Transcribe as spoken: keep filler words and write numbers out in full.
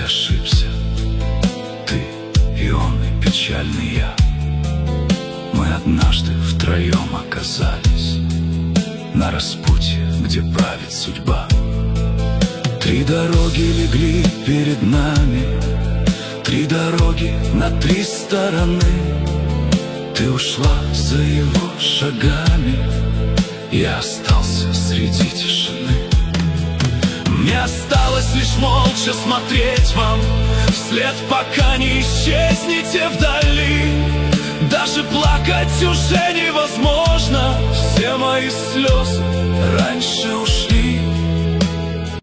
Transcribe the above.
ошибся. Ты и он, и печальный я. Мы однажды втроем оказались на распутье, где правит судьба. Три дороги легли перед нами, три дороги на три стороны. Ты ушла за его шагами, я остался среди тишины. Мне осталось лишь молча смотреть вам вслед, пока не исчезнете вдали. Даже плакать уже невозможно, все мои слезы раньше ушли.